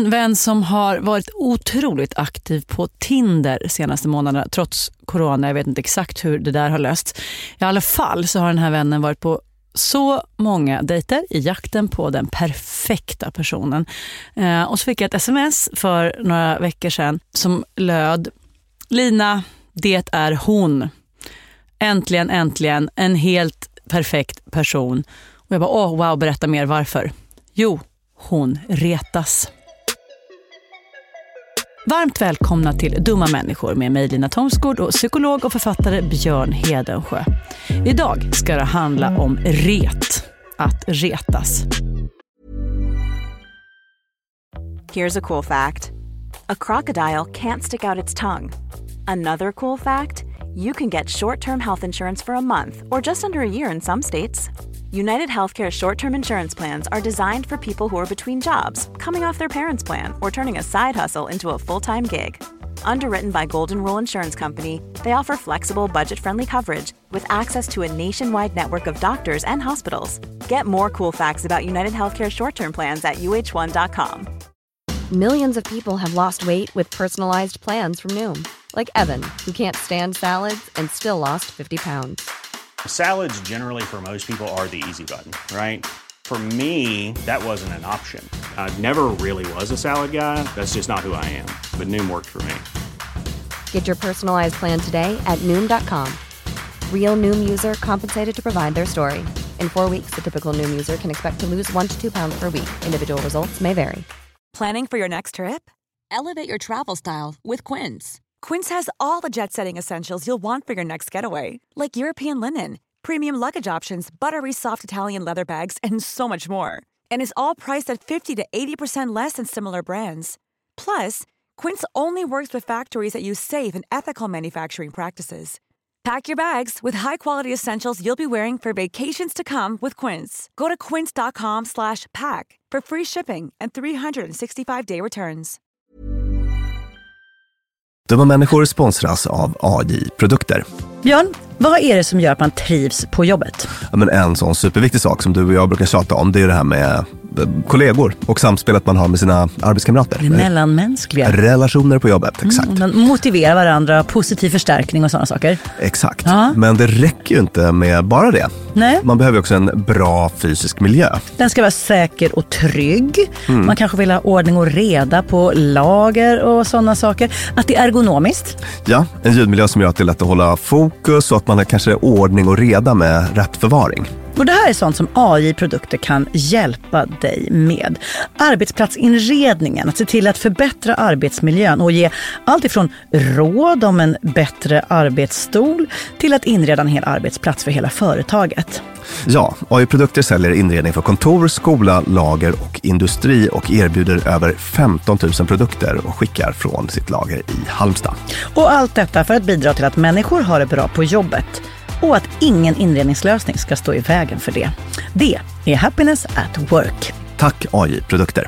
en vän som har varit otroligt aktiv på Tinder senaste månaderna trots corona. Jag vet inte exakt hur det där har löst. I alla fall så har den här vännen varit på så många dejter i jakten på den perfekta personen. Och så fick jag ett sms för några veckor sedan som löd: Lina, det är hon. Äntligen en helt perfekt person. Och jag bara, wow, berätta mer, varför? Jo, hon retas. Varmt välkomna till Dumma människor med mig Lina Thomsgård och psykolog och författare Björn Hedensjö. Idag ska det handla om att retas. Here's a cool fact. A crocodile can't stick out its tongue. Another cool fact, you can get short-term health insurance for a month or just under a year in some states. United Healthcare short-term insurance plans are designed for people who are between jobs, coming off their parents' plan, or turning a side hustle into a full-time gig. Underwritten by Golden Rule Insurance Company, they offer flexible, budget-friendly coverage with access to a nationwide network of doctors and hospitals. Get more cool facts about United Healthcare short-term plans at uh1.com. Millions of people have lost weight with personalized plans from Noom. Like Evan, who can't stand salads and still lost 50 pounds. Salads generally for most people are the easy button, right? For me, that wasn't an option. I never really was a salad guy. That's just not who I am. But Noom worked for me. Get your personalized plan today at Noom.com. Real Noom user compensated to provide their story. In 4 weeks, the typical Noom user can expect to lose 1 to 2 pounds per week. Individual results may vary. Planning for your next trip? Elevate your travel style with Quince. Quince has all the jet-setting essentials you'll want for your next getaway, like European linen, premium luggage options, buttery soft Italian leather bags, and so much more. And is all priced at 50 to 80% less than similar brands. Plus, Quince only works with factories that use safe and ethical manufacturing practices. Pack your bags with high-quality essentials you'll be wearing for vacations to come with Quince. Go to quince.com/pack for free shipping and 365-day returns. Dumma människor sponsras av AI-produkter. Björn, vad är det som gör att man trivs på jobbet? Ja, men en sån superviktig sak som du och jag brukar tjata om, det är det här med kollegor och samspelet man har med sina arbetskamrater. Det mellanmänskliga. Relationer på jobbet, exakt. Man motiverar varandra, positiv förstärkning och sådana saker. Exakt, ja. Men det räcker ju inte med bara det. Nej. Man behöver också en bra fysisk miljö. Den ska vara säker och trygg. Man kanske vill ha ordning och reda på lager och sådana saker. Att det är ergonomiskt. Ja, en ljudmiljö som gör att det är lätt att hålla fokus och att man har kanske ordning och reda med rätt förvaring. Och det här är sånt som AI-produkter kan hjälpa dig med. Arbetsplatsinredningen, att se till att förbättra arbetsmiljön och ge allt ifrån råd om en bättre arbetsstol till att inreda en hel arbetsplats för hela företaget. Ja, AI-produkter säljer inredning för kontor, skola, lager och industri och erbjuder över 15 000 produkter och skickar från sitt lager i Halmstad. Och allt detta för att bidra till att människor har det bra på jobbet. Och att ingen inredningslösning ska stå i vägen för det. Det är Happiness at Work. Tack AI-produkter.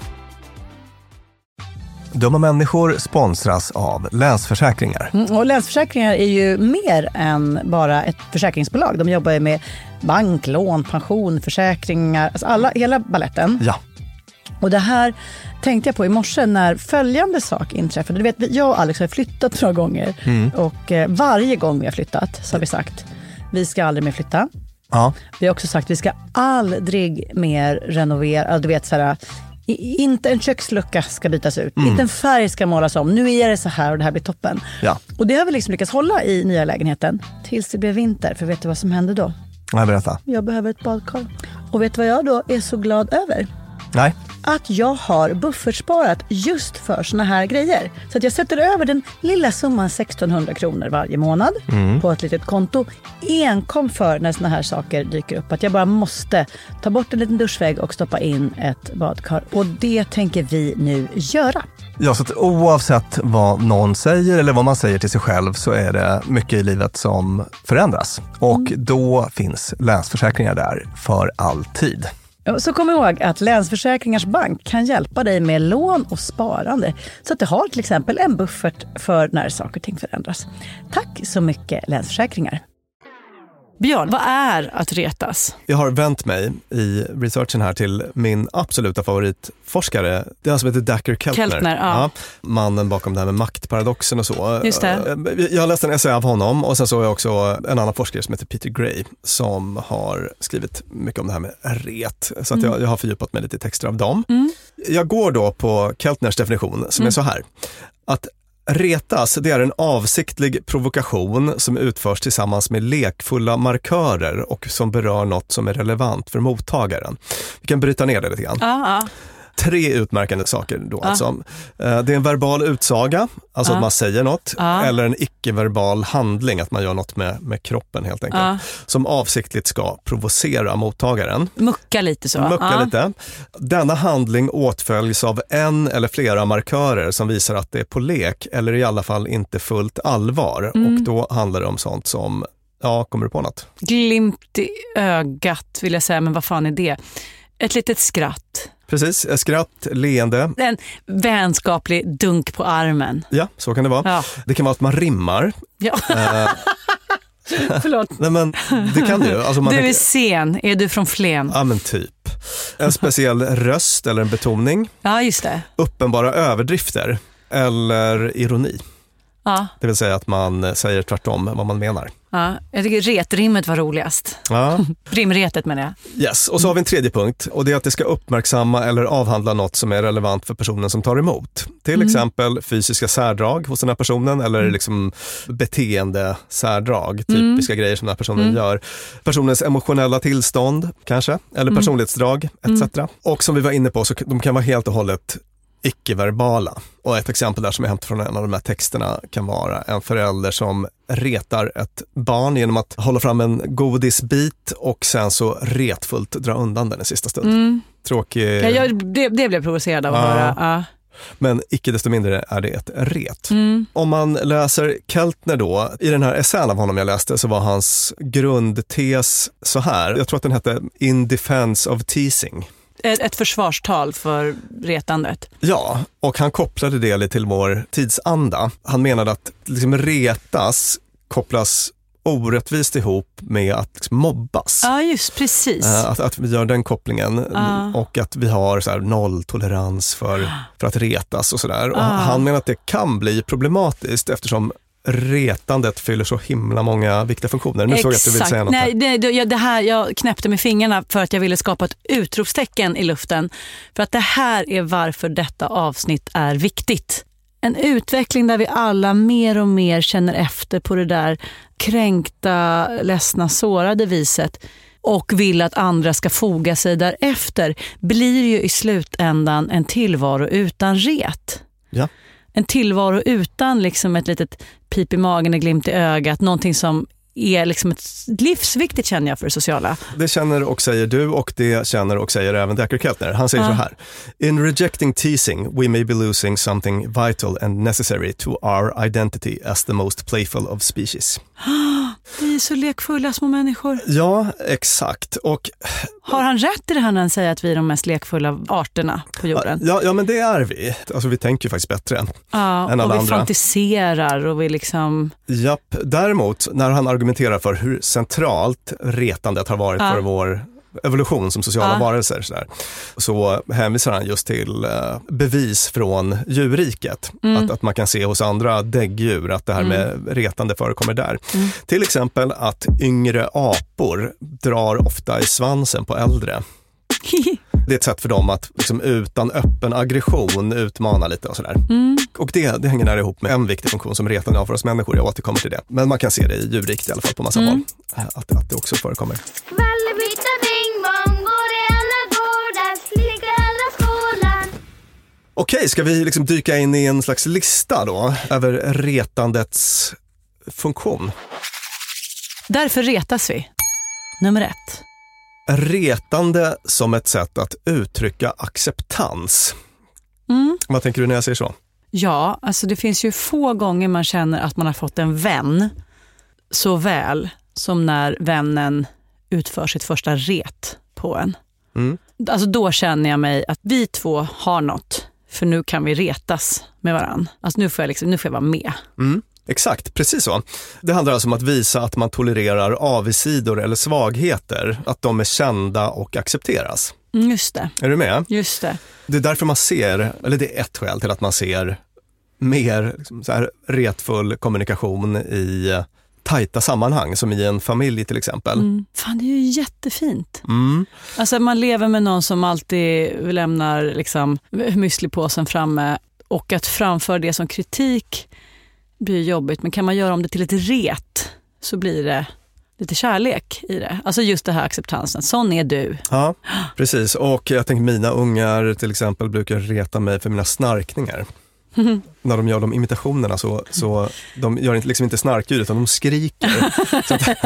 Dumma människor sponsras av Länsförsäkringar. Och Länsförsäkringar är ju mer än bara ett försäkringsbolag. De jobbar ju med bank, lån, pension, försäkringar. Alltså hela balletten. Ja. Och det här tänkte jag på i morse när följande sak inträffade. Du vet, jag och Alex har flyttat 2 gånger. Och varje gång vi har flyttat så har vi sagt: vi ska aldrig mer flytta. Ja. Vi har också sagt: vi ska aldrig mer renovera. Du vet, såhär, inte en kökslucka ska bytas ut. Inte en färg ska målas om. Nu är det så här och det här blir toppen. Ja. Och det har vi liksom lyckats hålla i nya lägenheten tills det blev vinter. För vet du vad som hände då? Nej, berätta. Jag behöver ett badkar. Och vet du vad jag då är så glad över? Nej. Att jag har buffertsparat just för såna här grejer. Så att jag sätter över den lilla summan 1600 kronor varje månad på ett litet konto. Enkom för när såna här saker dyker upp. Att jag bara måste ta bort en liten duschvägg och stoppa in ett badkar. Och det tänker vi nu göra. Ja, så att oavsett vad någon säger eller vad man säger till sig själv så är det mycket i livet som förändras. Och då finns Länsförsäkringar där för alltid. Så kom ihåg att Länsförsäkringars bank kan hjälpa dig med lån och sparande. Så att du har till exempel en buffert för när saker och ting förändras. Tack så mycket, Länsförsäkringar. Björn, vad är att retas? Jag har vänt mig i researchen här till min absoluta favoritforskare. Det är han som heter Dacher Keltner. Ja. Mannen bakom det här med maktparadoxen och så. Just det. Jag har läst en essay av honom och sen så har jag också en annan forskare som heter Peter Gray som har skrivit mycket om det här med ret. Så att jag har fördjupat mig lite i texter av dem. Jag går då på Keltners definition som är så här. Att retas, det är en avsiktlig provokation som utförs tillsammans med lekfulla markörer och som berör något som är relevant för mottagaren. Vi kan bryta ner det lite grann. 3 utmärkande saker då. Alltså. Det är en verbal utsaga, alltså att man säger något, eller en icke-verbal handling, att man gör något med kroppen helt enkelt, som avsiktligt ska provocera mottagaren. Mucka lite så. Lite. Denna handling åtföljs av en eller flera markörer som visar att det är på lek, eller i alla fall inte fullt allvar. Och då handlar det om sånt som, kommer du på något? Glimt i ögat vill jag säga, men vad fan är det? Ett litet skratt. Precis, ett skratt, leende. En vänskaplig dunk på armen. Ja, så kan det vara. Ja. Det kan vara att man rimmar. Ja. Förlåt. Nej, men det kan ju. Alltså man du är sen, är du från Flen? Ja, men typ. En speciell röst eller en betoning. Ja, just det. Uppenbara överdrifter eller ironi. Ja. Det vill säga att man säger tvärtom vad man menar. Ja, jag tycker retrimmet var roligast. Ja. Rimretet menar jag. Yes, och så har vi en tredje punkt och det är att det ska uppmärksamma eller avhandla något som är relevant för personen som tar emot. Till exempel fysiska särdrag hos den här personen eller liksom beteende särdrag, typiska grejer som den här personen gör. Personens emotionella tillstånd kanske, eller personlighetsdrag etc. Och som vi var inne på så de kan vara helt och hållet icke-verbala. Och ett exempel där som är hämtat från en av de här texterna kan vara en förälder som retar ett barn genom att hålla fram en godisbit och sen så retfullt dra undan den i sista stund. Tråkig. Ja, det blev provocerad av att höra. Ja. Men icke desto mindre är det ett ret. Om man läser Keltner då, i den här essän av honom jag läste så var hans grundtes så här. Jag tror att den hette In Defense of Teasing. Ett försvarstal för retandet. Ja, och han kopplade det lite till vår tidsanda. Han menade att liksom retas kopplas orättvist ihop med att liksom mobbas. Ja, just precis. Att vi gör den kopplingen och att vi har så här nolltolerans för att retas och sådär. Och han menar att det kan bli problematiskt eftersom retandet fyller så himla många viktiga funktioner. Nu såg jag att du vill säga något. Nej, det här, jag knäppte med fingrarna för att jag ville skapa ett utropstecken i luften. För att det här är varför detta avsnitt är viktigt. En utveckling där vi alla mer och mer känner efter på det där kränkta, ledsna, sårade viset och vill att andra ska foga sig därefter blir ju i slutändan en tillvaro utan ret. Ja. En tillvaro utan liksom ett litet pip i magen och glimt i ögat. Någonting som är liksom ett livsviktigt, känner jag, för det sociala. Det känner och säger du och det känner och säger även Dacher Keltner. Han säger så här. In rejecting teasing, we may be losing something vital and necessary to our identity as the most playful of species. Vi är så lekfulla små människor. Ja, exakt. Och har han rätt i det här när han säger att vi är de mest lekfulla arterna på jorden? Ja, men det är vi. Alltså vi tänker ju faktiskt bättre än alla andra. Och vi fantiserar och vi liksom... Japp, däremot när han argumenterar för hur centralt retandet har varit för vår evolution som sociala varelser så hänvisar han just till bevis från djurriket. Att man kan se hos andra däggdjur att det här med retande förekommer där. Till exempel att yngre apor drar ofta i svansen på äldre. Det är ett sätt för dem att liksom, utan öppen aggression utmana lite och sådär. Och det hänger nära ihop med en viktig funktion som retande har för oss människor. Jag återkommer till det. Men man kan se det i djurriket i alla fall på massa håll. Att det också förekommer. Okej, ska vi liksom dyka in i en slags lista då över retandets funktion? Därför retas vi. Nummer 1. Retande som ett sätt att uttrycka acceptans. Vad tänker du när jag säger så? Ja, alltså det finns ju få gånger man känner att man har fått en vän så väl som när vännen utför sitt första ret på en. Alltså då känner jag mig att vi två har något, för nu kan vi retas med varann. Alltså nu får jag vara med. Exakt, precis så. Det handlar alltså om att visa att man tolererar avigsidor eller svagheter, att de är kända och accepteras. Just det. Är du med? Just det. Det är därför man ser, eller det är ett skäl till att man ser mer liksom, så här retfull kommunikation i tajta sammanhang, som i en familj till exempel. Fan, det är ju jättefint. Alltså man lever med någon som alltid lämnar liksom müslipåsen framme, och att framföra det som kritik blir jobbigt, men kan man göra om det till ett ret så blir det lite kärlek i det. Alltså just det här acceptansen, sån är du. Ja, precis. Och jag tänker mina ungar till exempel brukar reta mig för mina snarkningar. När de gör de imitationerna så de gör liksom inte snarkljud utan de skriker. Så att,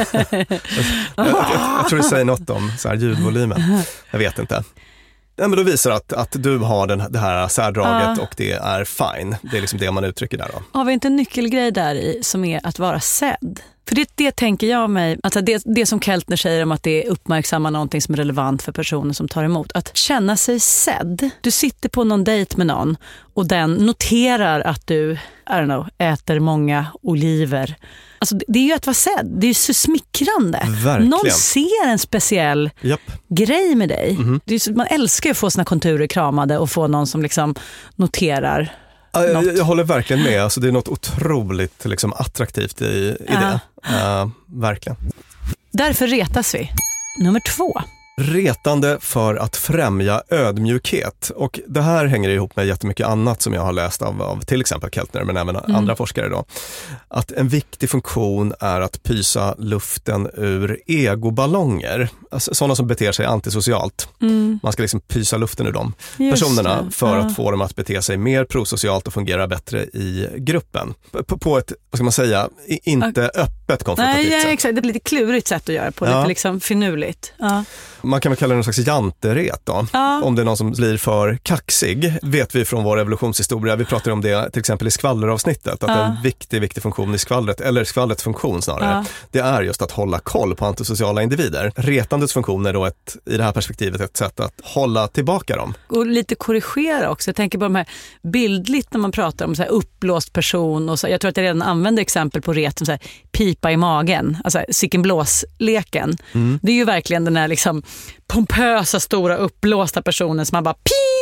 jag tror det säger något om så här ljudvolymen. Jag vet inte. Ja, men då visar att du har det här särdraget och det är fine. Det är liksom det man uttrycker där då. Har vi inte en nyckelgrej där i som är att vara sedd? För det tänker jag mig, alltså det som Keltner säger om att det uppmärksammar någonting som är relevant för personen som tar emot. Att känna sig sedd. Du sitter på någon dejt med någon och den noterar att du, äter många oliver. Alltså det är ju att vara sedd. Det är ju så smickrande. Verkligen. Någon ser en speciell grej med dig. Det är så, man älskar ju att få sina konturer kramade och få någon som liksom noterar. Jag håller verkligen med. Alltså, det är något otroligt liksom, attraktivt i det. Verkligen. Därför retas vi. Nummer 2. Retande för att främja ödmjukhet. Och det här hänger ihop med jättemycket annat som jag har läst av till exempel Keltner, men även andra forskare då. Att en viktig funktion är att pysa luften ur egoballonger. Alltså, sådana som beter sig antisocialt. Man ska liksom pysa luften ur de personerna för att få dem att bete sig mer prosocialt och fungera bättre i gruppen. På ett, vad ska man säga, inte öppet konfrontativt sätt. Nej, exakt. Det är lite klurigt sätt att göra på. Lite liksom finurligt. Man kan väl kalla det någon slags janteret då. Om det är någon som blir för kaxig, vet vi från vår evolutionshistoria. Vi pratar om det till exempel i skvalleravsnittet. Att en viktig funktion i skvallret, eller skvallrets funktion snarare, det är just att hålla koll på antisociala individer. Retandets funktion är då i det här perspektivet ett sätt att hålla tillbaka dem. Och lite korrigera också. Jag tänker på de här bildligt när man pratar om så här uppblåst person. Och så, jag tror att jag redan använder exempel på ret som så här, pipa i magen. Alltså sickenblåsleken. Det är ju verkligen den här liksom pompösa, stora, uppblåsta personen som man bara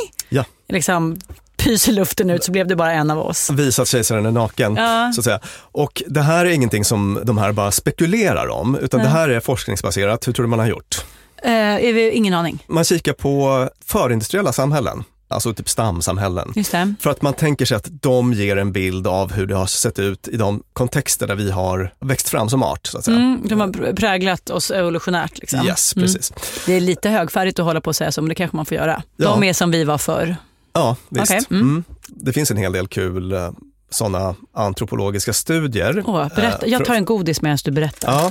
liksom pyser luften ut, så blev det bara en av oss. Visat kejsaren är naken, så att säga. Och det här är ingenting som de här bara spekulerar om, utan det här är forskningsbaserat. Hur tror du man har gjort? Ingen aning. Man kikar på förindustriella samhällen. Alltså typ stamsamhällen. Just det. För att man tänker sig att de ger en bild av hur det har sett ut i de kontexter där vi har växt fram som art, så att säga. De har präglat oss evolutionärt liksom. Yes, precis. Det är lite högfärdigt att hålla på att säga så, men det kanske man får göra. De är som vi var förr. Ja, visst. Okay. Det finns en hel del kul sådana antropologiska studier. Berätta. Jag tar en godis medan du berättar. Ja.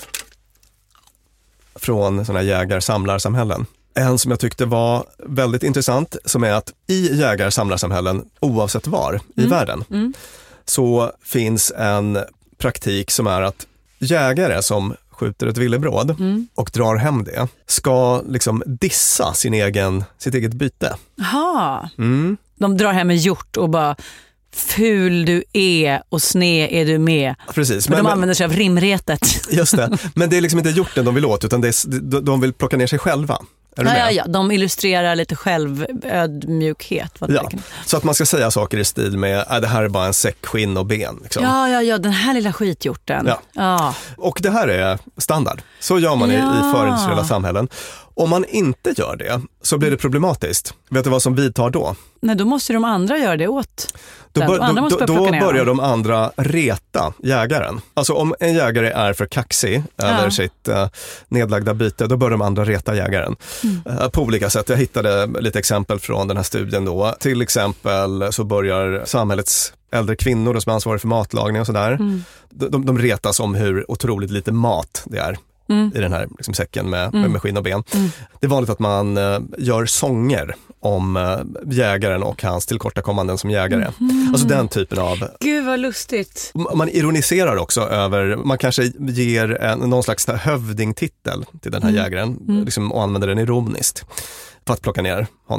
Från sådana jägar-samlarsamhällen. En som jag tyckte var väldigt intressant, som är att i jägar-samlarsamhällen, oavsett var i världen, så finns en praktik som är att jägare som skjuter ett villebråd och drar hem det ska liksom dissa sitt eget byte. Jaha. De drar hem en hjort och bara ful du är och sned är du med. Precis. Men de använder sig av rimretet. Just det. Men det är liksom inte hjorten de vill åt, utan de vill plocka ner sig själva. Ja, de illustrerar lite självödmjukhet. Så att man ska säga saker i stil med det här är bara en säck skinn och ben. Liksom. Ja, den här lilla skithjorten. Ja. Och det här är standard. Så gör man i förindustriella samhällen. Om man inte gör det så blir det problematiskt. Vet du vad som vidtar då? Nej, då måste de andra göra det åt. Då börjar de andra reta jägaren. Alltså om en jägare är för kaxig över sitt nedlagda byte, då börjar de andra reta jägaren. På olika sätt. Jag hittade lite exempel från den här studien då. Till exempel så börjar samhällets äldre kvinnor som är ansvariga för matlagning och sådär. De retas om hur otroligt lite mat det är. I den här liksom, säcken med skinn och ben. Det är vanligt att man gör sånger om jägaren och hans tillkortakommanden som jägare. Alltså den typen av... Gud vad lustigt. Man ironiserar också över, man kanske ger någon slags hövdingtitel till den här jägaren liksom, och använder den ironiskt för att plocka ner honom då.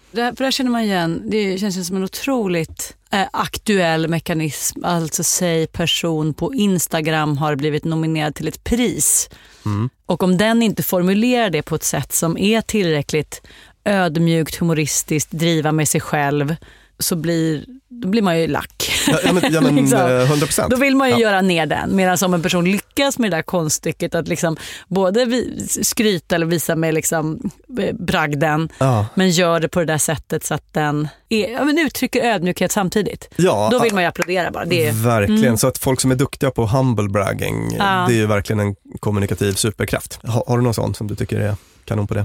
För det känner man igen, det känns som en otroligt aktuell mekanism. Alltså säg person på Instagram har blivit nominerad till ett pris. Och om den inte formulerar det på ett sätt som är tillräckligt ödmjukt, humoristiskt, driva med sig själv, så då blir man ju lack. Ja, men 100%. Då vill man ju göra ner den. Medan som en person lyckas med det där konststycket att liksom både skryta eller visa med liksom bragden, men gör det på det där sättet så att den uttrycker ödmjukhet samtidigt. Ja, då vill man ju applådera bara. Det är, verkligen, så att folk som är duktiga på humble bragging, det är ju verkligen en kommunikativ superkraft. Har du någon sån som du tycker är kanon på det?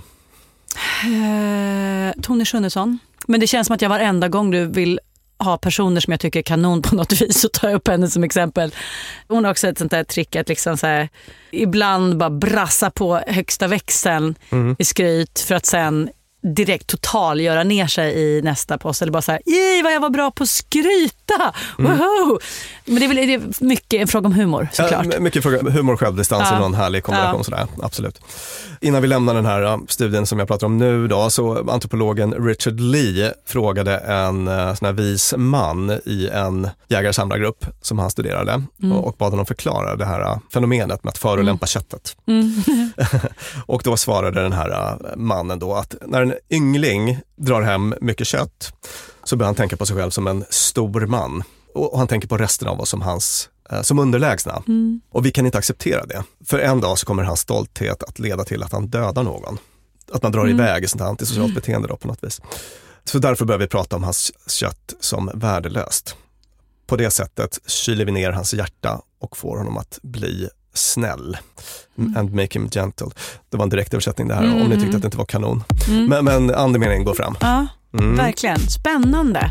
Tony Schunnesson. Men det känns som att jag varenda gång du vill ha personer som jag tycker är kanon på något vis, så tar jag upp henne som exempel. Hon har också ett sånt där trick att liksom så här, ibland bara brassa på högsta växeln i skryt för att sen direkt total göra ner sig i nästa post, eller bara så här, vad jag var bra på att skryta. Woho! Men det är mycket en fråga om humor, såklart. Ja, mycket fråga om humor, självdistans och någon härlig kombination sådär, absolut. Innan vi lämnar den här studien som jag pratar om nu då, så antropologen Richard Lee frågade en sån här vis man i en jägar-samlargrupp som han studerade och bad honom förklara det här fenomenet med att förolämpa köttet. Och då svarade den här mannen då att när en yngling drar hem mycket kött så börjar han tänka på sig själv som en stor man. Och han tänker på resten av oss som underlägsna. Och vi kan inte acceptera det. För en dag så kommer hans stolthet att leda till att han dödar någon. Att man drar iväg i sånt här antisocialt beteende då på något vis. Så därför börjar vi prata om hans kött som värdelöst. På det sättet kyler vi ner hans hjärta och får honom att bli snäll. And make him gentle. Det var en direkt översättning det här, om ni tyckte att det inte var kanon. Men andemeningen går fram. Ja, verkligen. Spännande.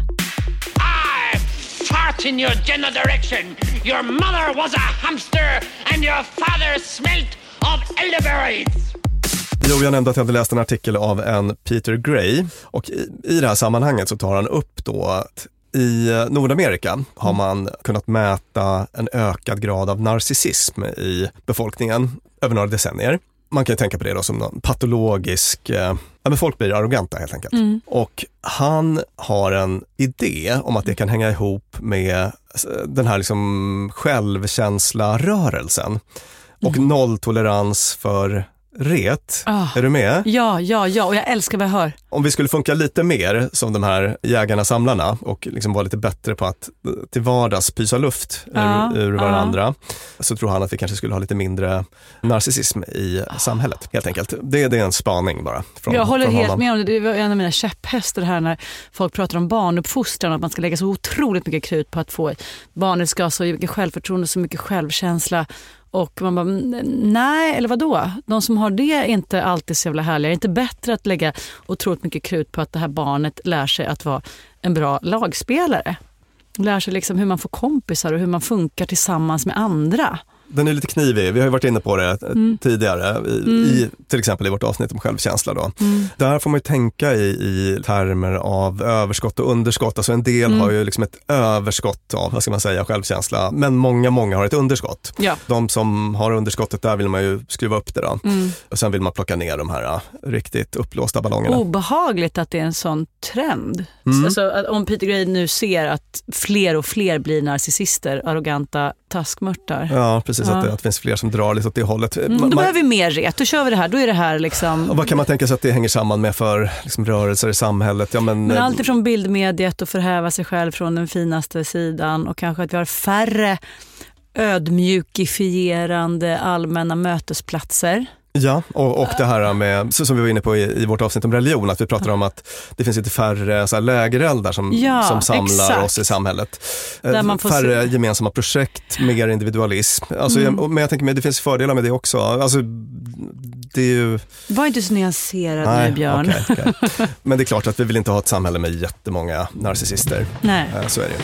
Fart in your general direction. Your mother was a hamster and your father smelt of elderberries. Jo, jag nämnde att jag hade läst en artikel av en Peter Gray, och i det här sammanhanget så tar han upp då att i Nordamerika har man kunnat mäta en ökad grad av narcissism i befolkningen över några decennier. Man kan ju tänka på det då som någon patologisk... men folk blir arroganta helt enkelt. Och han har en idé om att det kan hänga ihop med den här liksom självkänsla-rörelsen. Och nolltolerans för ret. Är du med? Ja, och jag älskar vad jag hör. Om vi skulle funka lite mer som de här jägarna-samlarna och liksom vara lite bättre på att till vardags pysa luft ur varandra, så tror han att vi kanske skulle ha lite mindre narcissism i samhället, helt enkelt. Det är en spaning bara. Jag håller helt med om det. Det var en av mina käpphästar här när folk pratar om barnuppfostran, att man ska lägga så otroligt mycket krut på att få barnet ska ha så mycket självförtroende, så mycket självkänsla. Och man bara, nej, eller vadå? De som har det är inte alltid så jävla härliga. Det är inte bättre att lägga otroligt mycket krut på att det här barnet lär sig att vara en bra lagspelare. Lär sig liksom hur man får kompisar och hur man funkar tillsammans med andra. Den är lite knivig. Vi har ju varit inne på det tidigare i till exempel i vårt avsnitt om självkänsla då. Där får man ju tänka i termer av överskott och underskott. Alltså en del har ju liksom ett överskott av, vad ska man säga, självkänsla. Men många har ett underskott. Ja. De som har underskottet, där vill man ju skruva upp det då. Och sen vill man plocka ner de här riktigt upplåsta ballongerna. Obehagligt att det är en sån trend. Alltså, att om Peter Gray nu ser att fler och fler blir narcissister, arroganta taskmörtar. Ja, precis. Att det finns fler som drar lite åt det hållet. Då behöver vi mer rätt. Då kör vi det här. Då är det här liksom... Och vad kan man tänka sig att det hänger samman med för liksom, rörelser i samhället? Ja, men allt ifrån bildmediet och förhäva sig själv från den finaste sidan, och kanske att vi har färre ödmjukifierande allmänna mötesplatser. Ja, och det här med, så som vi var inne på i vårt avsnitt om religion, att vi pratar om att det finns lite färre så här lägereldar som samlar oss i samhället. Där man får färre gemensamma projekt, mer individualism. Alltså, men jag tänker mig, det finns fördelar med det också. Alltså, det är ju... Var inte så nyanserad nu, Björn. Okay. Men det är klart att vi vill inte ha ett samhälle med jättemånga narcissister. Nej. Så är det.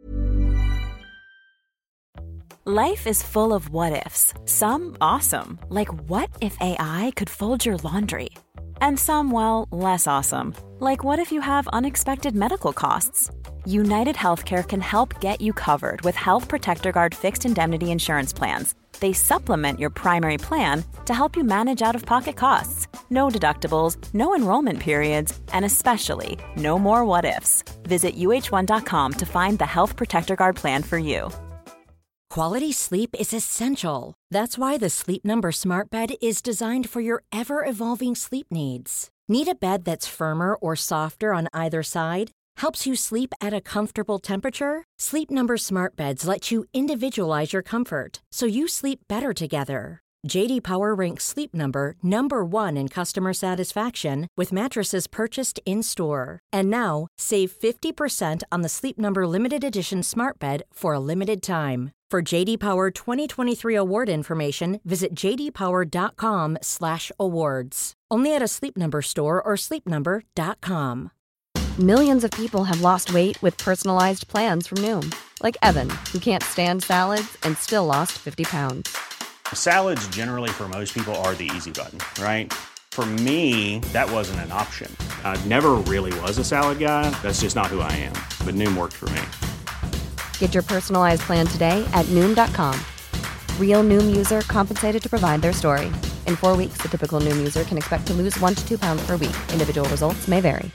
Life is full of what-ifs. Some awesome, like what if AI could fold your laundry? And some, well, less awesome, like what if you have unexpected medical costs? United Healthcare can help get you covered with Health Protector Guard fixed indemnity insurance plans. They supplement your primary plan to help you manage out-of-pocket costs. no deductibles, no enrollment periods, and especially no more what-ifs. Visit uh1.com to find the Health Protector Guard plan for you. Quality sleep is essential. That's why the Sleep Number Smart Bed is designed for your ever-evolving sleep needs. Need a bed that's firmer or softer on either side? Helps you sleep at a comfortable temperature? Sleep Number Smart Beds let you individualize your comfort, so you sleep better together. J.D. Power ranks Sleep Number number 1 in customer satisfaction with mattresses purchased in-store. And now, save 50% on the Sleep Number Limited Edition Smart Bed for a limited time. For J.D. Power 2023 award information, visit jdpower.com/awards. Only at a Sleep Number store or sleepnumber.com. Millions of people have lost weight with personalized plans from Noom. Like Evan, who can't stand salads and still lost 50 pounds. Salads generally for most people are the easy button, right? For me, that wasn't an option. I never really was a salad guy. That's just not who I am. But Noom worked for me. Get your personalized plan today at Noom.com. Real Noom user compensated to provide their story. In 4 weeks, the typical Noom user can expect to lose 1 to 2 pounds per week. Individual results may vary.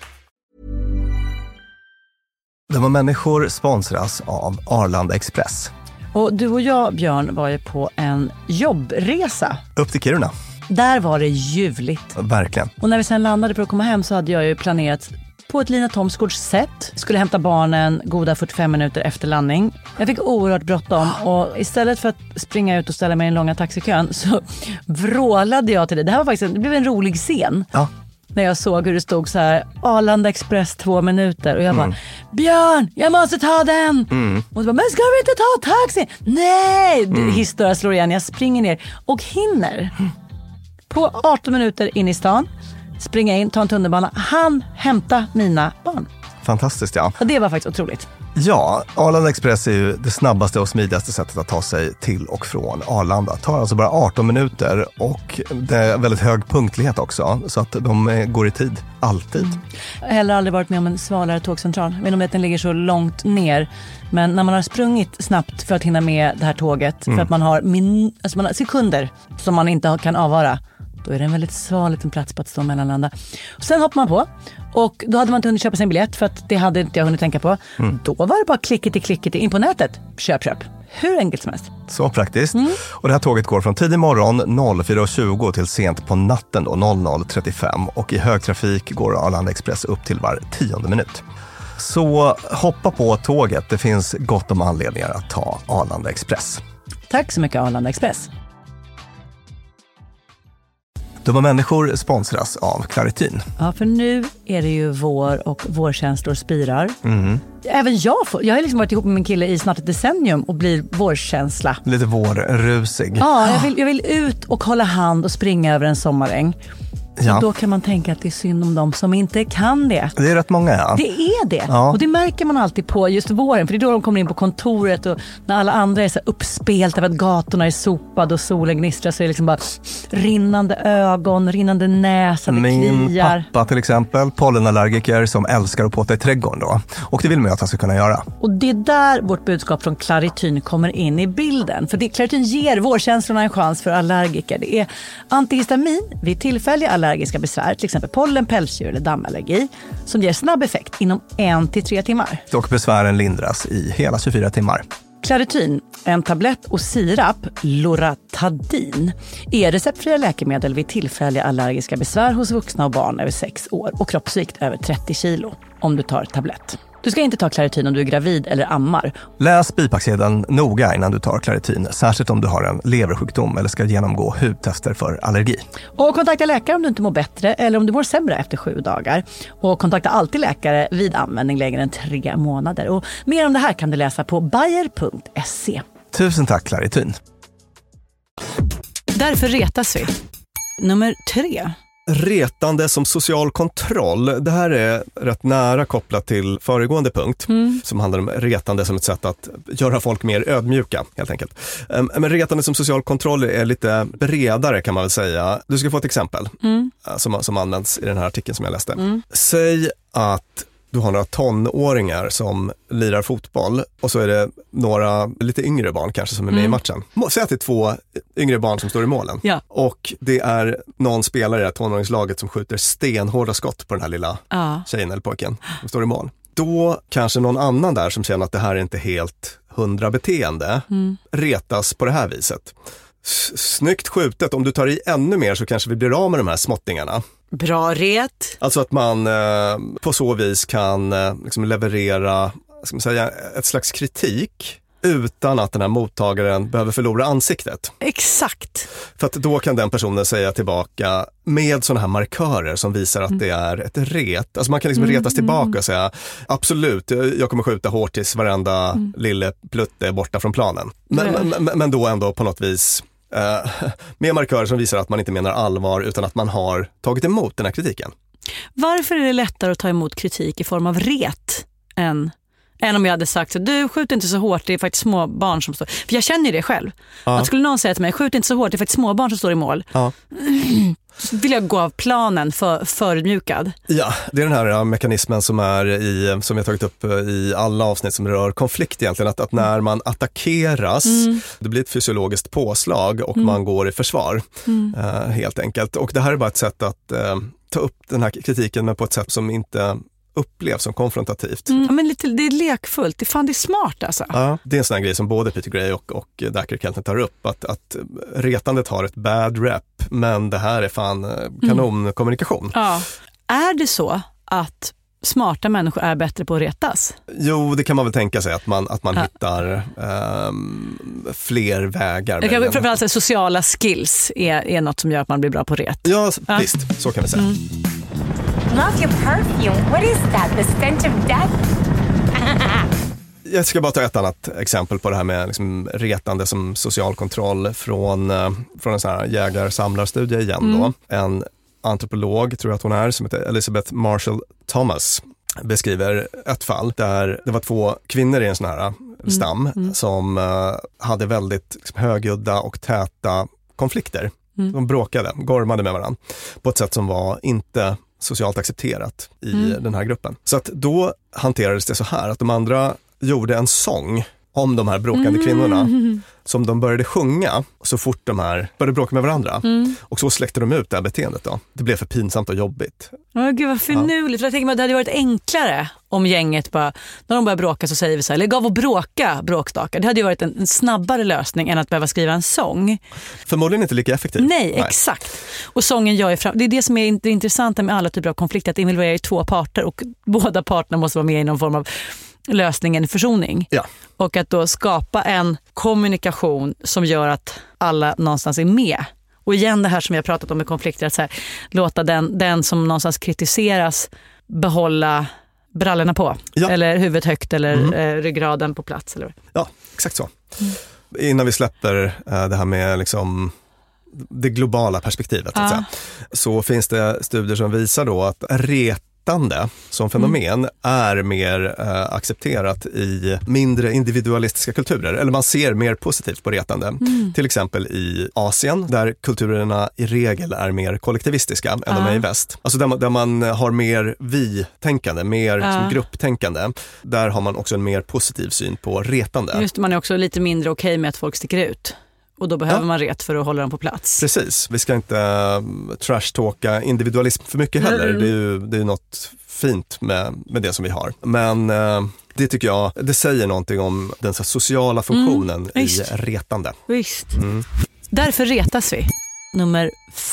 De här människor sponsras av Arlanda Express. Och du och jag, Björn, var ju på en jobbresa. Upp till Kiruna. Där var det ljuvligt. Verkligen. Och när vi sen landade för att komma hem så hade jag ju planerat på ett Lina Thomsgårds sätt. Skulle hämta barnen goda 45 minuter efter landning. Jag fick oerhört bråttom och istället för att springa ut och ställa mig i den långa taxikön så vrålade jag till det. Det här var faktiskt det blev en rolig scen. Ja. När jag såg hur det stod så här Arlanda Express 2 minuter och jag bara, Björn, jag måste ta den. Och så bara, men ska vi inte ta taxi? Nej, historia slår igen. Jag springer ner och hinner på 18 minuter in i stan springa in, ta en tunnelbana, hämta mina barn. Fantastiskt, ja. Och det var faktiskt otroligt. Ja, Arlanda Express är ju det snabbaste och smidigaste sättet att ta sig till och från Arlanda. Det tar alltså bara 18 minuter och det är väldigt hög punktlighet också. Så att de går i tid, alltid. Jag har heller aldrig varit med om en svalare tågcentral. Jag vet inte om den ligger så långt ner. Men när man har sprungit snabbt för att hinna med det här tåget, för att man har, man har sekunder som man inte kan avvara, då är det en väldigt sval liten plats på att stå mellanlanda. Och sen hoppar man på. Och då hade man inte hunnit köpa sin biljett för att det hade inte jag hunnit tänka på. Då var det bara klicket in på nätet. Köp. Hur enkelt som helst. Så praktiskt. Och det här tåget går från tidig morgon 04.20 till sent på natten då 00.35. Och i högtrafik går Arlanda Express upp till var 10:e minut. Så hoppa på tåget. Det finns gott om anledningar att ta Arlanda Express. Tack så mycket Arlanda Express. De här människor sponsras av Claritin. Ja, för nu är det ju vår och vårkänslor spirar. Även jag har liksom varit ihop med min kille i snart ett decennium och blir vårkänsla. Lite vårrusig. Ja, jag vill ut och hålla hand och springa över en sommaräng. Ja. Då kan man tänka att det är synd om dem som inte kan det. Det är rätt många, ja. Det är det. Ja. Och det märker man alltid på just våren. För det är då de kommer in på kontoret och när alla andra är så uppspelt av att gatorna är sopade och solen gnistrar så är det liksom bara rinnande ögon, rinnande näsa, det kliar. Min pappa till exempel, pollenallergiker som älskar att påta i trädgården då. Och det vill man ju att han ska kunna göra. Och det är där vårt budskap från Claritin kommer in i bilden. För Claritin ger vårkänslorna en chans för allergiker. Det är antihistamin vid tillfälliga allergiska besvär, till exempel pollen, pälsdjur eller dammallergi, som ger snabb effekt inom 1 till 3 timmar. Och besvären lindras i hela 24 timmar. Claritin, en tablett och sirap, Loratadin, är receptfria läkemedel vid tillfälliga allergiska besvär hos vuxna och barn över 6 år och kroppsvikt över 30 kilo om du tar tablett. Du ska inte ta Claritin om du är gravid eller ammar. Läs bipacksedeln noga innan du tar Claritin, särskilt om du har en leversjukdom eller ska genomgå hudtester för allergi. Och kontakta läkare om du inte mår bättre eller om du mår sämre efter 7 dagar. Och kontakta alltid läkare vid användning längre än 3 månader. Och mer om det här kan du läsa på bayer.se. Tusen tack Claritin. Därför retas vi. Nummer 3. Retande som social kontroll. Det här är rätt nära kopplat till föregående punkt som handlar om retande som ett sätt att göra folk mer ödmjuka helt enkelt. Men retande som social kontroll är lite bredare kan man väl säga. Du ska få ett exempel som används i den här artikeln som jag läste. Säg att du har några tonåringar som lirar fotboll och så är det några lite yngre barn kanske som är med i matchen. Säg att det är 2 yngre barn som står i målen. Ja. Och det är någon spelare i det tonåringslaget som skjuter stenhårda skott på den här lilla tjejen eller pojken som står i mål. Då kanske någon annan där som känner att det här är inte helt 100 beteende retas på det här viset. Snyggt skjutet, om du tar i ännu mer så kanske vi blir av med de här småttingarna. Bra ret. Alltså att man på så vis kan liksom leverera, ska man säga, ett slags kritik utan att den här mottagaren behöver förlora ansiktet. Exakt. För att då kan den personen säga tillbaka med sådana här markörer som visar att det är ett ret. Alltså man kan liksom retas tillbaka och säga absolut, jag kommer skjuta hårt tills varenda lille plutt är borta från planen. Men då ändå på något vis med markörer som visar att man inte menar allvar utan att man har tagit emot den här kritiken. Varför är det lättare att ta emot kritik i form av ret än om jag hade sagt så du skjuter inte så hårt, det är faktiskt små barn som står. För jag känner ju det själv. Att skulle någon säga till mig, skjut inte så hårt, det är faktiskt små barn som står i mål. Så vill jag gå av planen förödmjukad. Ja, det är den här mekanismen som är som jag tagit upp i alla avsnitt som rör konflikt egentligen. Att när man attackeras, det blir ett fysiologiskt påslag och man går i försvar helt enkelt. Och det här är bara ett sätt att ta upp den här kritiken men på ett sätt som inte upplevs som konfrontativt. Men det är lekfullt. Det är smart alltså. Ja, det är en sån här grej som både Peter Gray och Dacher Keltner tar upp. Att retandet har ett bad rep, men det här är fan kanonkommunikation. Ja. Är det så att smarta människor är bättre på att retas? Jo, det kan man väl tänka sig att man hittar fler vägar. Framförallt sociala skills är något som gör att man blir bra på ret. Ja, visst. Så kan vi säga. Love your perfume. What is that? The stench of death? Jag ska bara ta ett annat exempel på det här med liksom retande som social kontroll från en sån här jägar-samlarstudie igen då. En antropolog, tror jag att hon är, som heter Elizabeth Marshall Thomas, beskriver ett fall där det var 2 kvinnor i en sån här stam som hade väldigt liksom, högljudda och täta konflikter. De bråkade, gormade med varandra på ett sätt som var inte socialt accepterat i den här gruppen. Så att då hanterades det så här att de andra gjorde en sång om de här bråkande kvinnorna som de började sjunga så fort de här började bråka med varandra. Och så släckte de ut det här beteendet då. Det blev för pinsamt och jobbigt. Gud vad finurligt. För jag tänker att det hade varit enklare om gänget bara, när de börjar bråka så säger vi så här, lägg av och bråka, bråkstakar. Det hade ju varit en snabbare lösning än att behöva skriva en sång. Förmodligen inte lika effektivt. Nej, exakt. Och sången gör ju fram. Det är det som är det intressanta med alla typer av konflikter, att det involverar ju 2 parter och båda parterna måste vara med i någon form av lösningen, försoning. Ja. Och att då skapa en kommunikation som gör att alla någonstans är med. Och igen det här som vi har pratat om i konflikter, att så här, låta den som någonstans kritiseras behålla brallorna på. Ja. Eller huvudet högt eller ryggraden på plats. Eller. Ja, exakt så. Innan vi släpper det här med liksom det globala perspektivet så att säga, så finns det studier som visar då att retande som fenomen är mer accepterat i mindre individualistiska kulturer. Eller man ser mer positivt på retande. Till exempel i Asien, där kulturerna i regel är mer kollektivistiska än de är i väst. Alltså där man har mer vi-tänkande, mer som grupptänkande. Där har man också en mer positiv syn på retande. Just, man är också lite mindre okej med att folk sticker ut. Och då behöver man ret för att hålla dem på plats. Precis, vi ska inte trash-talka individualism för mycket heller. Det är ju något fint med det som vi har. Men det tycker jag, det säger någonting om den så sociala funktionen i retande. Visst. Därför retas vi. Nummer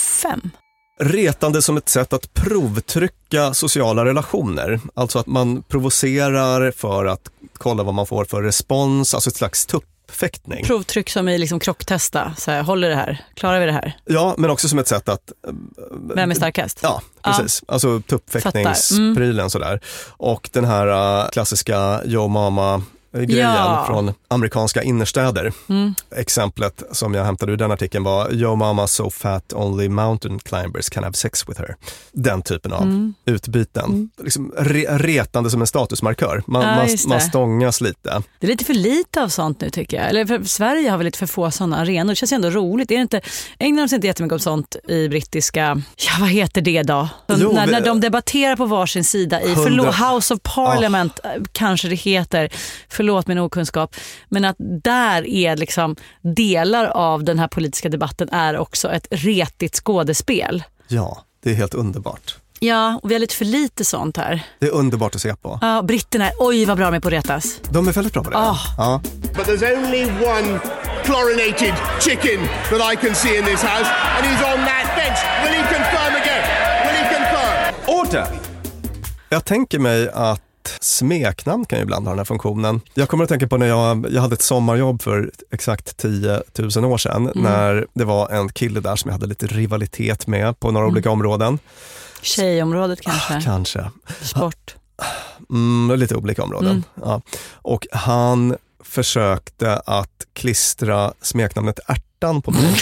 5. Retande som ett sätt att provtrycka sociala relationer. Alltså att man provocerar för att kolla vad man får för respons. Alltså ett slags tuppfäktning. Provtryck som i liksom krocktesta. Så här, håller det här? Klarar vi det här? Ja, men också som ett sätt att... Vem är starkast? Ja, precis. Alltså tuppfäktningsprylen sådär. Och den här klassiska Yo Mama grejen från amerikanska innerstäder. Exemplet som jag hämtade ur den artikeln var Yo mama so fat only mountain climbers can have sex with her. Den typen av utbyten. Liksom retande som en statusmarkör. Man stångas lite. Det är lite för lite av sånt nu tycker jag. Eller för Sverige har väl lite för få sådana arenor. Det känns ändå roligt. Är det inte, ägnar sig inte jättemycket om sånt i brittiska, vad heter det då? När de debatterar på varsin sida i House of Parliament kanske det heter, förlåt min okunskap, men att där är liksom delar av den här politiska debatten är också ett retigt skådespel. Ja, det är helt underbart. Ja, och vi har lite för lite sånt här. Det är underbart att se på. Ja, britterna, oj vad bra med på att retas. De är väldigt bra på det. Ja. But there's only one chlorinated chicken that I can see in this house, and he's on that bench. Will he confirm again? Will he confirm? Order! Jag tänker mig att smeknamn kan ju ibland ha den här funktionen. Jag kommer att tänka på när jag hade ett sommarjobb för exakt 10 000 år sedan när det var en kille där som jag hade lite rivalitet med på några olika områden. Tjejområdet kanske? Kanske. Sport? Lite olika områden. Ja. Och han försökte att klistra smeknamnet Ärtan på mig.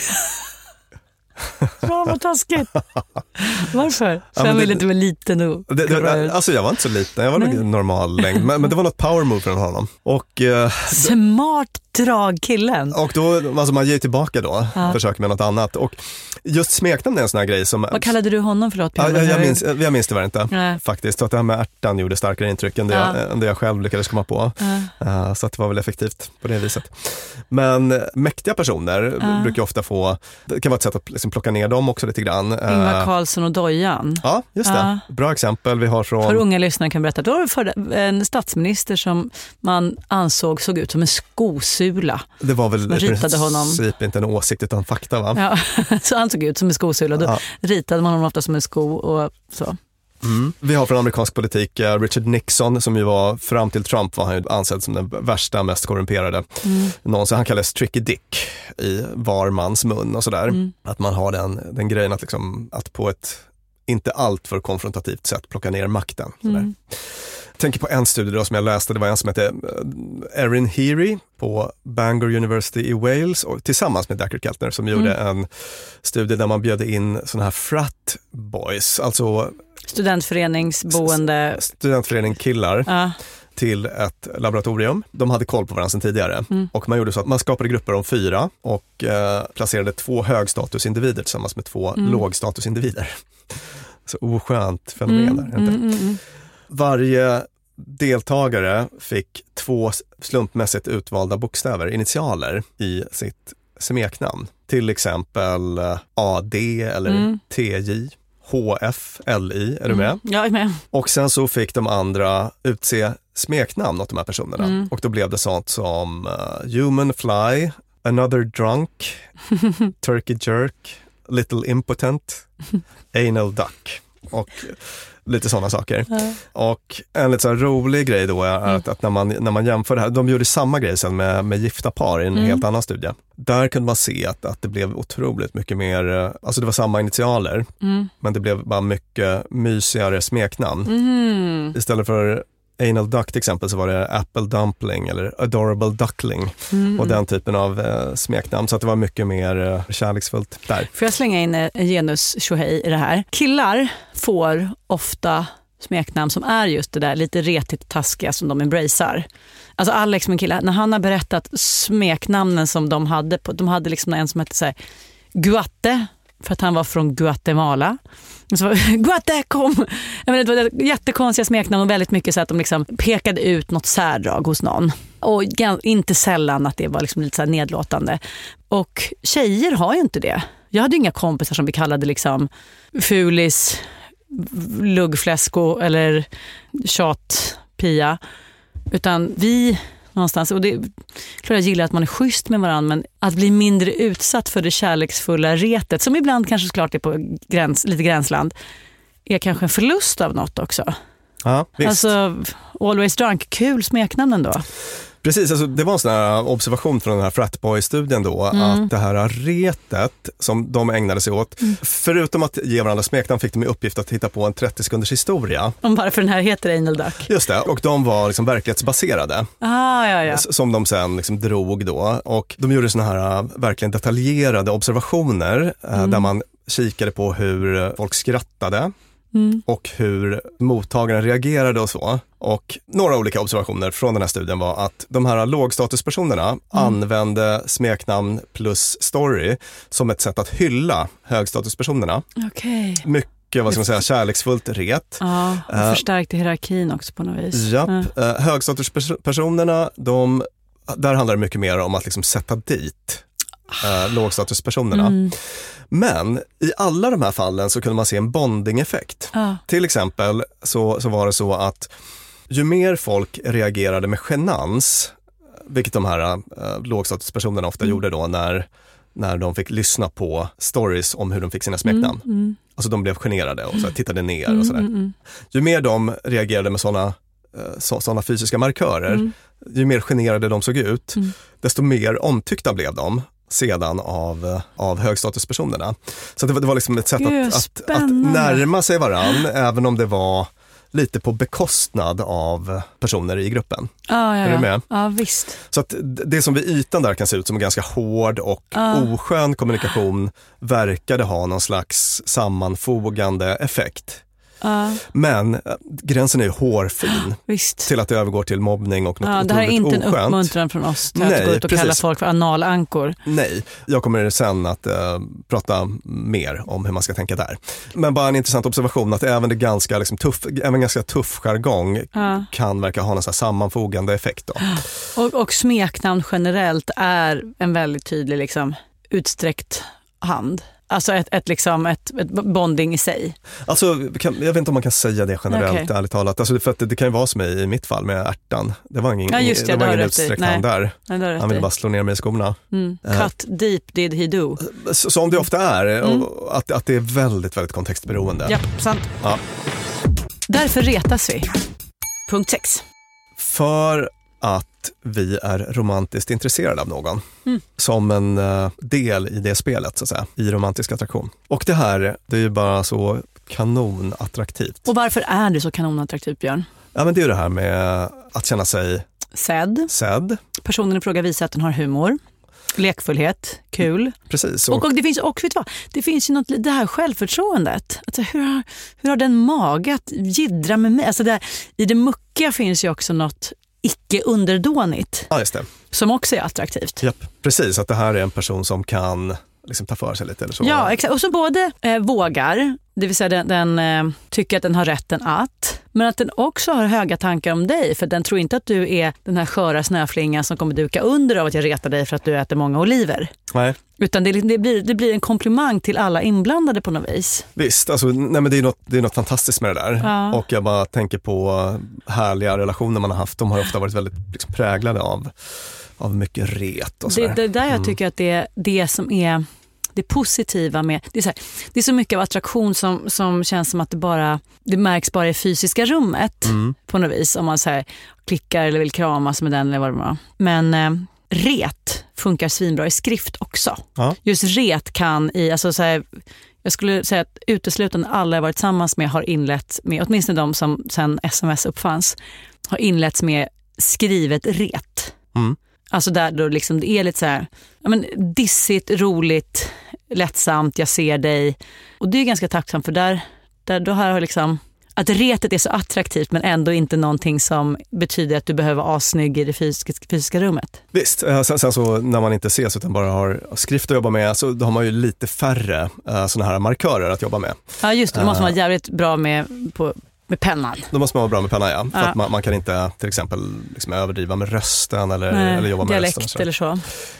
Vad taskigt. Varför? För jag ville inte vara liten nog. Alltså jag var inte så liten, jag var normal längd. Men det var något power move från honom. Och, smart drag killen. Och då, alltså man ger tillbaka då, försöker med något annat. Och just smeknamn är en sån här grej som... Vad kallade du honom, förlåt? Jag minns det var inte, faktiskt. Så att det här med ärtan gjorde starkare intryck än det jag själv lyckades komma på. Så att det var väl effektivt på det viset. Men mäktiga personer brukar ofta få... Det kan vara ett sätt att liksom plocka ner dem också lite grann. Ingvar Carlsson och Dojan. Ja, just det. Bra exempel vi har från... För unga lyssnare kan jag berätta. Då var det en statsminister som man ansåg såg ut som en skosula. Det var väl i princip inte en åsikt utan fakta, va? Ja, så han såg ut som en skosula. Då ritade man honom ofta som en sko och så. Vi har från amerikansk politik Richard Nixon som ju var, fram till Trump var han ju ansedd som den värsta, mest korrumperade. Någon, så han kallades Tricky Dick i var mans mun och sådär. Att man har den grejen att, liksom, att på ett inte allt för konfrontativt sätt plocka ner makten. Jag tänker på en studie då som jag läste, det var en som hette Erin Heary på Bangor University i Wales och tillsammans med Dacher Keltner som gjorde en studie där man bjöd in såna här frat boys, alltså studentförening killar till ett laboratorium. De hade koll på varandra sedan tidigare och man gjorde så att man skapade grupper om 4 och placerade 2 högstatusindivider tillsammans med 2 lågstatusindivider. Så oskönt fenomen där. Varje deltagare fick 2 slumpmässigt utvalda bokstäver, initialer i sitt smeknamn. Till exempel AD eller TJ, HF, LI, är du med? Jag är med. Och sen så fick de andra utse smeknamn åt de här personerna. Och då blev det sånt som Human Fly, Another Drunk, Turkey Jerk, Little Impotent, Anal Duck och lite sådana saker. Och en lite så rolig grej då är att när man jämför det här, de gjorde samma grej sen med gifta par i en helt annan studie. Där kunde man se att det blev otroligt mycket mer, alltså det var samma initialer, men det blev bara mycket mysigare smeknamn. Istället för Anal Duck till exempel så var det Apple Dumpling eller Adorable Duckling och den typen av smeknamn, så att det var mycket mer kärleksfullt där. Får jag slänga in en genus tjohej i det här? Killar får ofta smeknamn som är just det där lite retigt taskiga som de embracear. Alltså Alex, min kille, när han har berättat smeknamnen som de hade liksom en som hette så här Guatte, för att han var från Guatemala. Så Guatte kom! Det var jättekonstiga smeknamn och väldigt mycket så att de liksom pekade ut något särdrag hos någon. Och inte sällan att det var liksom lite så här nedlåtande. Och tjejer har ju inte det. Jag hade inga kompisar som vi kallade liksom fulis, luggfläsko eller tjatpia. Utan vi någonstans, och det är klart jag gillar att man är schysst med varandra, men att bli mindre utsatt för det kärleksfulla retet, som ibland kanske såklart är på lite gränsland, är kanske en förlust av något också. Ja, visst. Alltså, Always Drunk, kul smeknamn ändå. Precis, alltså det var en sån här observation från den här Fratboy-studien då, att det här retet som de ägnade sig åt, förutom att ge varandra smeknamn fick de i uppgift att hitta på en 30 sekunders historia. Om varför den här heter Anal Duck. Just det, och de var liksom verklighetsbaserade. Ja. Som de sen liksom drog då. Och de gjorde såna här verkligen detaljerade observationer där man kikade på hur folk skrattade. Och hur mottagaren reagerade och så. Och några olika observationer från den här studien var att de här lågstatuspersonerna använde smeknamn plus story som ett sätt att hylla högstatuspersonerna. Okej. Mycket, vad ska man säga, kärleksfullt ret. Ja, och förstärkte hierarkin också på något vis. Japp. Högstatuspersonerna, där handlar det mycket mer om att liksom sätta dit lågstatuspersonerna. Men i alla de här fallen så kunde man se en bonding-effekt. Till exempel så var det så att ju mer folk reagerade med genans, vilket de här lågstatuspersonerna ofta gjorde då när de fick lyssna på stories om hur de fick sina smeknamn. Alltså de blev generade och så tittade ner och sådär. Ju mer de reagerade med sådana fysiska markörer, ju mer generade de såg ut, desto mer omtyckta blev de sedan av högstatuspersonerna. Så det var liksom ett sätt att närma sig varann, även om det var lite på bekostnad av personer i gruppen. Är du med? Ja, visst. Så att det som vid ytan där kan se ut som en ganska hård och oskön kommunikation verkade ha någon slags sammanfogande effekt. Men gränsen är ju hårfin till att det övergår till mobbning och något otroligt det här är inte oskönt. En uppmuntran från oss till att gå ut och kalla folk för analankor. Nej, jag kommer sen att prata mer om hur man ska tänka där. Men bara en intressant observation att även det ganska tuff jargong kan verka ha en sån här sammanfogande effekt då. Och smeknamn generellt är en väldigt tydlig liksom utsträckt hand. Alltså ett bonding i sig. Alltså, jag vet inte om man kan säga det generellt, ärligt talat. Alltså, för att det kan ju vara som i mitt fall med ärtan. Det var ingen utsträckt hand där. Han ville bara slå ner mig i skorna. Cut deep did he do. Som det ofta är, att det är väldigt, väldigt kontextberoende. Ja, sant. Ja. Därför retas vi. Punkt 6. För att vi är romantiskt intresserade av någon. Som en del i det spelet, så att säga, i romantisk attraktion. Och det här, det är ju bara så kanonattraktivt. Och varför är det så kanonattraktivt, Björn? Ja, men det är ju det här med att känna sig sedd. Personen i fråga visar att den har humor. Lekfullhet, kul. Precis. Och det finns också, vet du vad? Det finns ju något, det här självförtroendet. Alltså, hur har den mage att jiddra med mig? Alltså i det muckiga finns ju också något icke underdånigt. Ja, just det. Som också är attraktivt. Japp, precis. Att det här är en person som kan liksom ta för sig lite eller så. Ja, exakt. Och som både vågar, det vill säga den tycker att den har rätten att, men att den också har höga tankar om dig, för den tror inte att du är den här sköra snöflingan som kommer duka under av att jag retar dig för att du äter många oliver. Nej. Utan det blir en komplimang till alla inblandade på något vis. Visst, alltså, nej, men det är något fantastiskt med det där. Ja. Och jag bara tänker på härliga relationer man har haft. De har ofta varit väldigt liksom präglade av mycket ret och sådär. Det där jag tycker att det som är det positiva med det är så mycket av attraktion som känns som att det märks bara i fysiska rummet på något vis, om man så här klickar eller vill kramas med den eller vad det var. Men ret funkar svinbra i skrift också. Ja. Just ret kan alltså så här, jag skulle säga att uteslutande alla jag varit tillsammans med har inlett med, åtminstone de som sen SMS uppfanns, har inletts med skrivet ret. Alltså där då liksom det är lite så här, dissigt, roligt, lättsamt, jag ser dig. Och det är ganska tacksamt, för där då har liksom att retet är så attraktivt men ändå inte någonting som betyder att du behöver vara assnygg i det fysiska rummet. Visst, sen så när man inte ses utan bara har skrift att jobba med, så då har man ju lite färre såna här markörer att jobba med. Ja, just det, då måste man vara jävligt bra med pennan. Då måste man vara bra med pennan, ja. För att man kan inte till exempel liksom överdriva med rösten eller jobba med dialekt rösten. Eller så.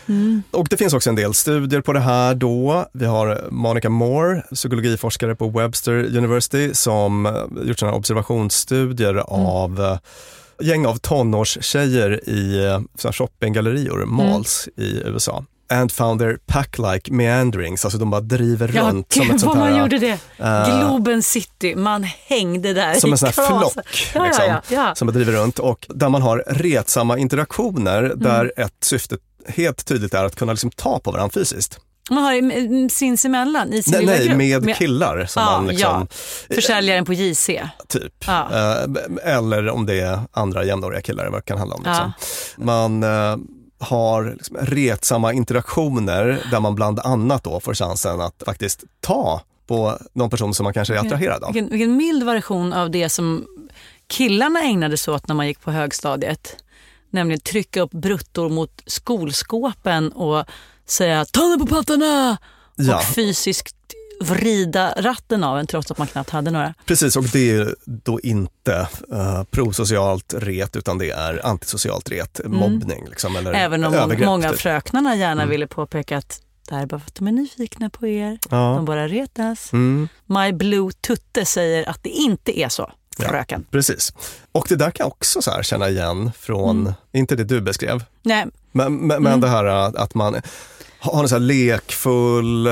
Och det finns också en del studier på det här då. Vi har Monica Moore, psykologiforskare på Webster University, som gjort sådana observationsstudier av gäng av tonårstjejer i shoppinggallerior, malls i USA. and found their pack-like meanderings, alltså de bara driver runt som ett sånt här... man gjorde det. Globen City, man hängde där. Som en sån här flock liksom, som driver runt, och där man har retsamma interaktioner där ett syfte helt tydligt är att kunna liksom ta på varandra fysiskt. Man har sinsemellan i sin lilla grupp. Nej, med killar som man liksom... Försäljaren på JC. Typ. Eller om det är andra jämnåriga killar, vad det kan handla om. Liksom. Man har liksom retsamma interaktioner där man bland annat då får chansen att faktiskt ta på någon person som man kanske är attraherad av. Vilken mild version av det som killarna ägnade sig åt när man gick på högstadiet. Nämligen trycka upp bruttor mot skolskåpen och säga ta ner på pattarna och fysiskt vrida ratten av en trots att man knappt hade några. Precis, och det är då inte prosocialt ret, utan det är antisocialt ret, mobbning. Liksom, eller även om många av typ. Fröknarna gärna ville påpeka att det här är bara för att de är nyfikna på er. De bara retas. My Blue Tutte säger att det inte är så. Fröken. Ja, precis. Och det där kan jag också så här känna igen från, inte det du beskrev. Nej. Men det här att man har en så här lekfull,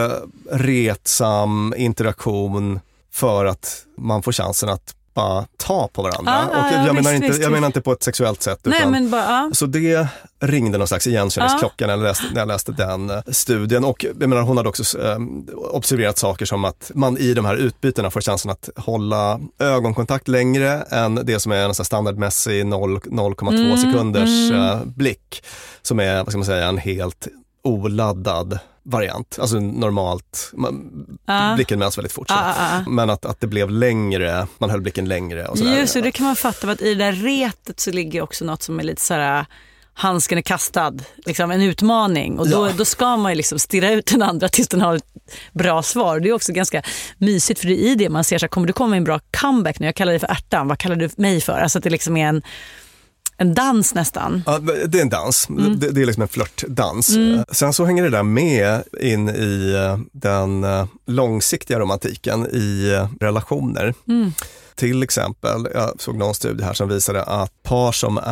retsam interaktion för att man får chansen att bara ta på varandra. Och jag menar inte på ett sexuellt sätt. Utan, så det ringde någon slags igenkänningsklockan när jag läste den studien. Och jag menar, hon hade också observerat saker som att man i de här utbytena får chansen att hålla ögonkontakt längre än det som är en standardmässig 0,2 sekunders blick. Som är, vad ska man säga, en helt oladdad variant. Alltså normalt, blicken mäts väldigt fort. Men att det blev längre, man höll blicken längre. Och just det, det kan man fatta, att i det där retet så ligger också något som är lite såhär, handsken är kastad, liksom en utmaning. Och då ska man ju liksom stirra ut den andra tills den har ett bra svar. Det är också ganska mysigt, för det är i det man ser så här, kommer du komma en bra comeback nu? Jag kallar det för ärtan, vad kallar du mig för? Alltså att det liksom är en dans nästan. Ja, det är en dans. Det är liksom en flörtdans. Sen så hänger det där med in i den långsiktiga romantiken i relationer. Till exempel, jag såg någon studie här som visade att par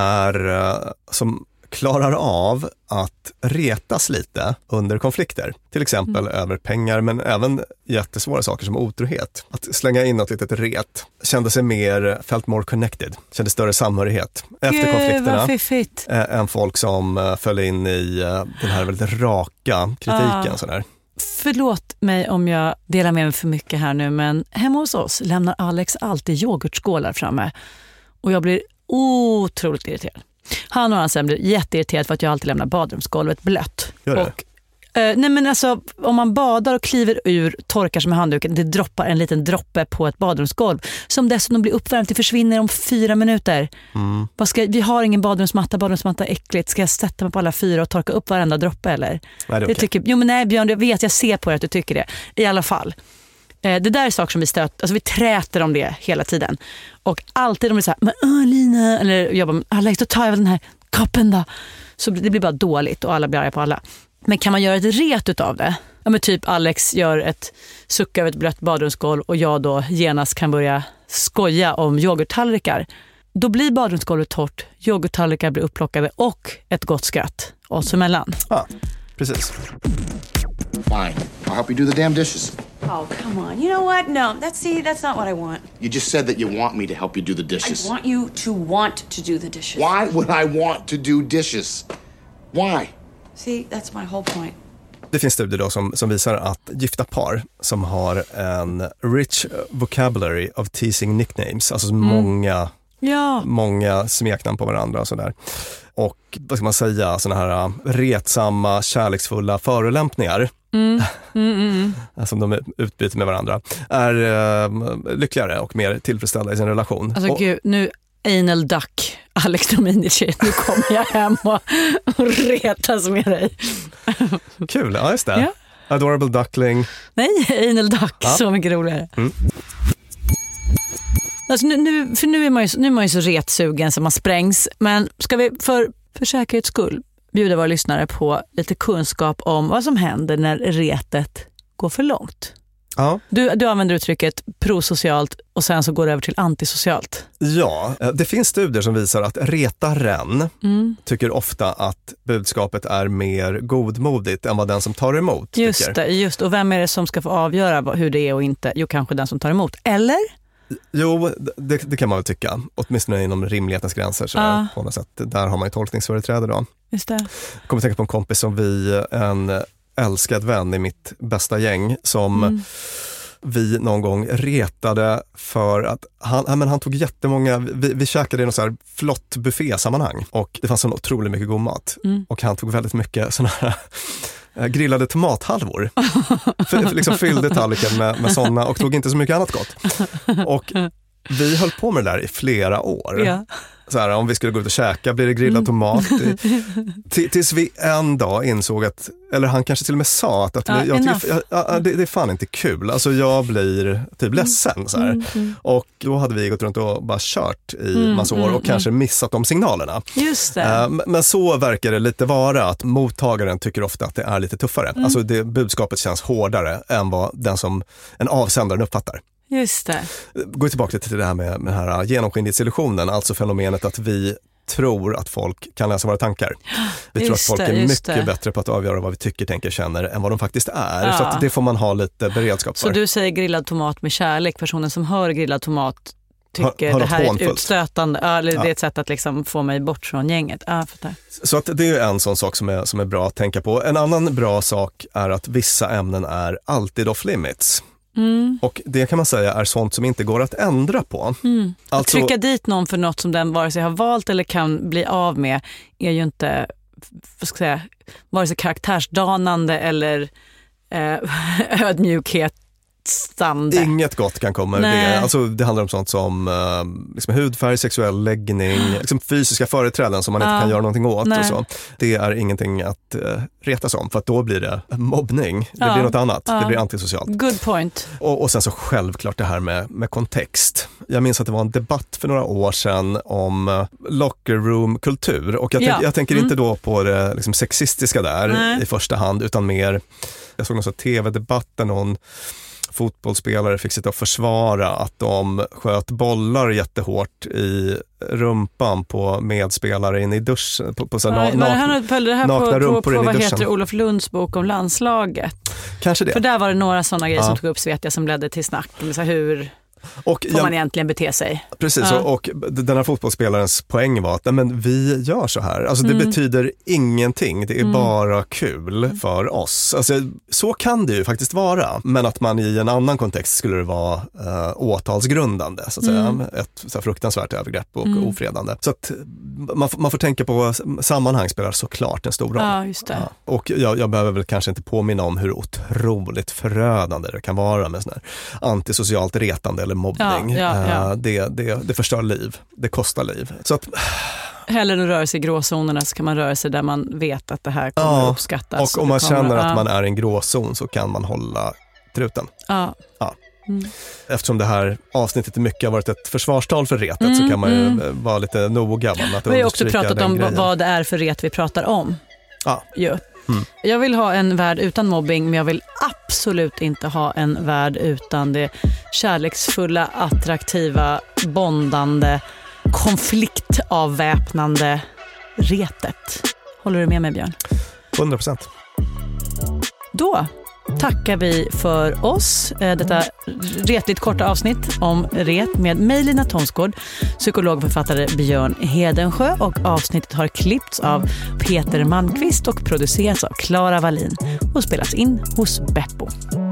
som klarar av att retas lite under konflikter. Till exempel över pengar, men även jättesvåra saker som otrohet. Att slänga in något litet ret. Kände sig felt more connected. Kände större samhörighet efter konflikterna. Än folk som föll in i den här väldigt raka kritiken. Sådär. Förlåt mig om jag delar med mig för mycket här nu, men hemma hos oss lämnar Alex alltid yoghurtskålar framme. Och jag blir otroligt irriterad. Han och han sen blir jätteirriterad för att jag alltid lämnar badrumsgolvet blött. Och, nej men alltså, om man badar och kliver ur, torkar sig med handduken, det droppar en liten droppe på ett badrumsgolv som dessutom blir uppvärmt, det försvinner om 4 minuter. Vi har ingen badrumsmatta är äckligt. Ska jag sätta mig på alla 4 och torka upp varenda droppe eller? Nej, det tycker, jo men nej Björn, jag ser på dig att du tycker det. I alla fall. Det där är saker som vi träter om det hela tiden. Och alltid de är så här, men Lina, eller jag bara, Alex, då tar jag den här koppen då. Så det blir bara dåligt och alla blir arga på alla. Men kan man göra ett ret utav det? Ja, men typ Alex gör ett suck över ett blött badrumsgolv och jag då genast kan börja skoja om yoghurttallrikar. Då blir badrumsgolvet torrt, yoghurttallrikar blir upplockade och ett gott skratt oss emellan. Ja, precis. Fine, I'll help you do the damn dishes. Oh, come on. You know what? No, that's not what I want. You just said that you want me to help you do the dishes. I want you to want to do the dishes. Why would I want to do dishes? Why? See, that's my whole point. Det finns studier då som visar att gifta par som har en rich vocabulary of teasing nicknames, alltså många smeknamn på varandra och sådär. Och vad ska man säga, såna här retsamma, kärleksfulla förolämpningar som de utbyter med varandra, är lyckligare och mer tillfredsställda i sin relation. Alltså gud, nu anal duck, Alex Dominici, nu kommer jag hem och retas med dig. Kul, ja just det. Ja. Adorable duckling. Nej, anal duck, så mycket roligare. Alltså nu är man ju så retsugen som man sprängs, men ska vi för säkerhets skull bjuda våra lyssnare på lite kunskap om vad som händer när retet går för långt. Ja. Du använder uttrycket prosocialt och sen så går det över till antisocialt. Ja, det finns studier som visar att retaren tycker ofta att budskapet är mer godmodigt än vad den som tar emot tycker. Just det. Och vem är det som ska få avgöra hur det är och inte? Jo, kanske den som tar emot. Eller? Jo, det kan man väl tycka. Åtminstone inom rimlighetens gränser. Så på något sätt. Där har man ju tolkningsföreträde då. Just det. Jag kommer att tänka på en kompis som en älskad vän i mitt bästa gäng som vi någon gång retade för att han tog jättemånga, vi käkade i något så här flott buffésammanhang och det fanns så otroligt mycket god mat och han tog väldigt mycket såna här grillade tomathalvor. Liksom fyllde tallriken med sådana och tog inte så mycket annat gott. Och vi höll på med det där i flera år. Ja. Så här, om vi skulle gå ut och käka blir det grillad tomat. Tills vi en dag insåg att, eller han kanske till och med sa att det är fan inte kul. Alltså jag blir typ ledsen. Så här. Och då hade vi gått runt och bara kört i massa år och kanske missat de signalerna. Just det. Men så verkar det lite vara att mottagaren tycker ofta att det är lite tuffare. Alltså budskapet känns hårdare än vad en avsändaren uppfattar. Just det. Gå tillbaka till det här med den här genomskinlighetsillusionen, alltså fenomenet att vi tror att folk kan läsa våra tankar. Vi tror att folk är mycket bättre på att avgöra vad vi tycker, tänker, känner än vad de faktiskt är. Ja. Så att det får man ha lite beredskap för. Så du säger grillad tomat med kärlek. Personen som hör grillad tomat tycker det här är utstötande. Eller det är ett sätt att liksom få mig bort från gänget. Så att det är en sån sak som är bra att tänka på. En annan bra sak är att vissa ämnen är alltid off limits. Och det kan man säga är sånt som inte går att ändra på. Att trycka dit någon för något som den vare sig har valt eller kan bli av med är ju inte, vad ska jag säga, vare sig karaktärsdanande eller ödmjukhet. Inget gott kan komma ur det. Alltså, det handlar om sånt som liksom hudfärg, sexuell läggning, liksom fysiska företräden som man inte kan göra någonting åt. Och så. Det är ingenting att retas om, för att då blir det mobbning. Det blir något annat. Det blir antisocialt. Good point. Och sen så självklart det här med kontext. Jag minns att det var en debatt för några år sedan om locker room-kultur. Och jag tänker inte då på det liksom sexistiska där i första hand, utan mer, jag såg någon sån tv-debatt där någon fotbollsspelare fick sitta och försvara att de sköt bollar jättehårt i rumpan på medspelare in i duschen. På så nakna rumpor in i duschen. Vad heter Olof Lunds bok om landslaget? Kanske det. För där var det några sådana grejer som tog upp, vet jag, som ledde till snack om så hur får man egentligen bete sig. Precis, och den här fotbollsspelarens poäng var att men vi gör så här. Alltså det betyder ingenting, det är bara kul för oss. Alltså, så kan det ju faktiskt vara, men att man i en annan kontext skulle det vara åtalsgrundande, så att säga. Ett så här fruktansvärt övergrepp och ofredande. Så att man får tänka på sammanhang spelar såklart en stor roll. Ja, just det. Ja. Och jag behöver väl kanske inte påminna om hur otroligt förödande det kan vara med sån här antisocialt retande eller mobbning. Det förstör liv. Det kostar liv. Så att hellre än att röra sig i gråzonerna så kan man röra sig där man vet att det här kommer uppskattas. Och om man känner att man är i en gråzon så kan man hålla truten. Ja. Eftersom det här avsnittet i mycket har varit ett försvarstal för retet så kan man ju vara lite noga. Vi har ju också pratat om vad det är för ret vi pratar om. Ja. Jag vill ha en värld utan mobbing, men jag vill absolut inte ha en värld utan det kärleksfulla, attraktiva, bondande, konfliktavväpnande retet. Håller du med mig, Björn? 100%. Då tackar vi för oss. Detta retligt korta avsnitt om ret med mig, Lina Thomsgård, psykolog och författare Björn Hedensjö, och avsnittet har klippts av Peter Malmqvist och producerats av Clara Wallin och spelas in hos Beppo.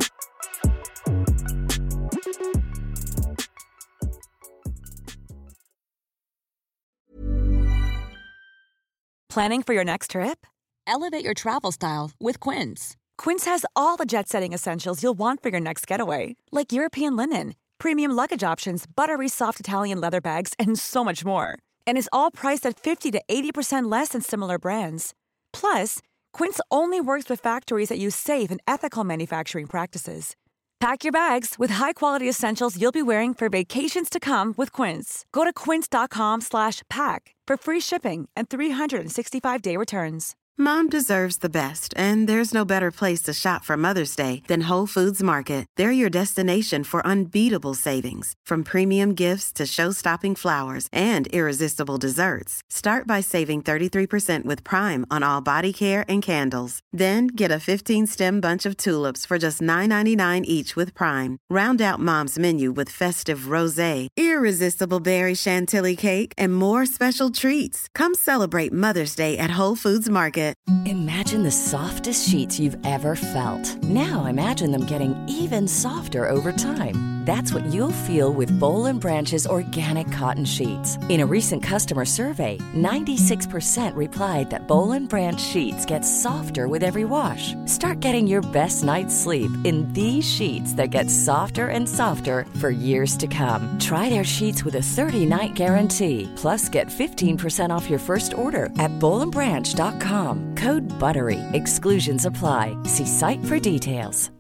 Planning for your next trip? Elevate your travel style with Quince. Quince has all the jet-setting essentials you'll want for your next getaway, like European linen, premium luggage options, buttery soft Italian leather bags, and so much more. And is all priced at 50 to 80% less than similar brands. Plus, Quince only works with factories that use safe and ethical manufacturing practices. Pack your bags with high-quality essentials you'll be wearing for vacations to come with Quince. Go to quince.com/pack for free shipping and 365-day returns. Mom deserves the best, and there's no better place to shop for Mother's Day than Whole Foods Market. They're your destination for unbeatable savings, from premium gifts to show-stopping flowers and irresistible desserts. Start by saving 33% with Prime on all body care and candles. Then get a 15-stem bunch of tulips for just $9.99 each with Prime. Round out Mom's menu with festive rosé, irresistible berry chantilly cake, and more special treats. Come celebrate Mother's Day at Whole Foods Market. Imagine the softest sheets you've ever felt. Now imagine them getting even softer over time. That's what you'll feel with Boll & Branch's organic cotton sheets. In a recent customer survey, 96% replied that Boll & Branch sheets get softer with every wash. Start getting your best night's sleep in these sheets that get softer and softer for years to come. Try their sheets with a 30-night guarantee. Plus, get 15% off your first order at BollandBranch.com. Code BUTTERY. Exclusions apply. See site for details.